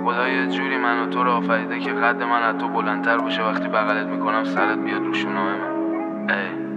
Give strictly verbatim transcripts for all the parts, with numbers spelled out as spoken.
خدا یه جوری من و تو رو آفریده که قد من از تو بلندتر باشه، وقتی بغلت میکنم سرت بیاد رو شونام من. ای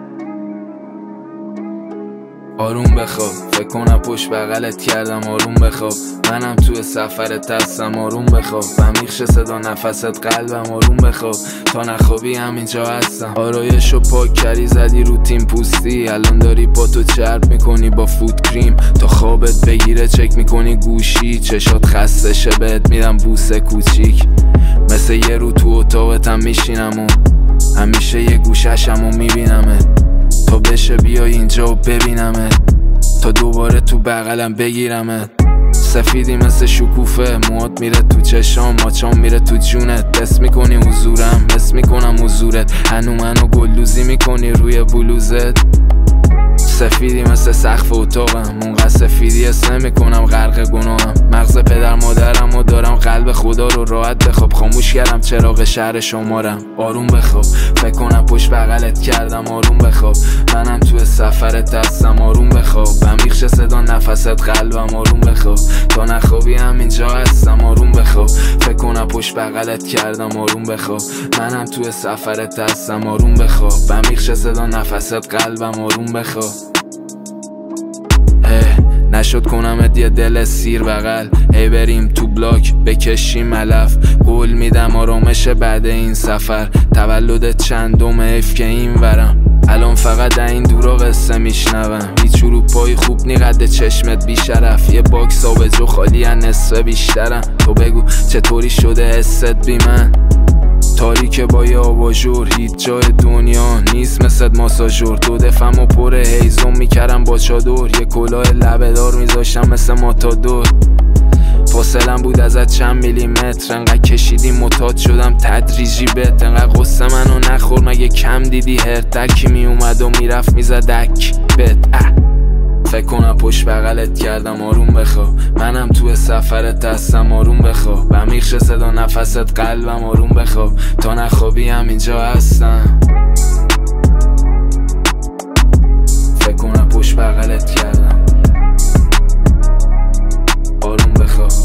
آروم بخواب، فکر کنم پشت بغلت کردم آروم بخواب. منم توی سفرت هستم آروم بخواب. بمیخ شه صدا نفست قلبم آروم بخواب. تا نخوابی همینجا هستم. آرایشو پاک کردی زدی رو تیم پوستی، الان داری پاتو چرب میکنی با فوت کریم. تا خوابت بگیره چک میکنی گوشی، چشات خسته شه بهت میدم بوسه کوچیک. مثل یه رو تو اتاقتم میشینم و همیشه یه گوششم و میبینمت. تا بشه بیای اینجا و ببینمت، تا دوباره تو بغلم بگیرمت. سفیدی مثل شکوفه، موات میره تو چشام، ماچام میره تو جونت. حس میکنی حضورم، حس میکنم حضورت. هنو منو گلدوزی میکنی روی بلوزت. سفیدی مثل سقف اتاقم، اونقدر سفیدی حس نمیکنم غرق گناهم. مغز پدر مادرم و دارم قلب خدا رو راحت بخواب. خاموش کردم چراغ شهر شمارم آروم بخواب. فکر کنم پشت بغلت کردم آروم بخواب. منم توی سفرت هستم آروم بخواب. بمیخ شه صدا نفست قلبم آروم بخواب. تا نخوابی همینجا هستم آروم بخواب. فکر کنم پشت بغلت کردم آروم بخواب. منم توی سفرت هستم آروم بخواب. بمیخ شه صدا نفست قلبم آروم بخواب. نشد کنمت یه دل سیر بغل، هی بریم تو بلاک بکشیم علف. قول میدم آرامش بعد این سفر. تولدت چندم حیف که این ورم، الان فقط این دورا قصه میشنوم. هیچ اروپایی خوب نی قد چشمت بیشرف. یه باکس آبجو خالی ان نصفه بیشترم. تو بگو چطوری شده حست بی من؟ تاریک با یه آباژور، هیچ جای دنیا نیست مثل ماساژور. دو دفم و پر هیزم میکردم با چادر، یه کلاه لبه‌دار میذاشتم مثل ماتادور. فاصلم بود ازت چند میلیمتر، انقدر کشیدی متاد شدم تدریجی بهت. انقدر قصه منو نخور مگه کم دیدی هرتکی میومد و میرفت میزدک بهت. فکر کنم پشت بغلت کردم آروم بخواب. منم توی سفرت هستم آروم بخواب. بمیخ شه صدا نفست قلبم آروم بخواب. تا نخوابی همینجا هستم. فکر کنم پشت بغلت کردم آروم بخواب.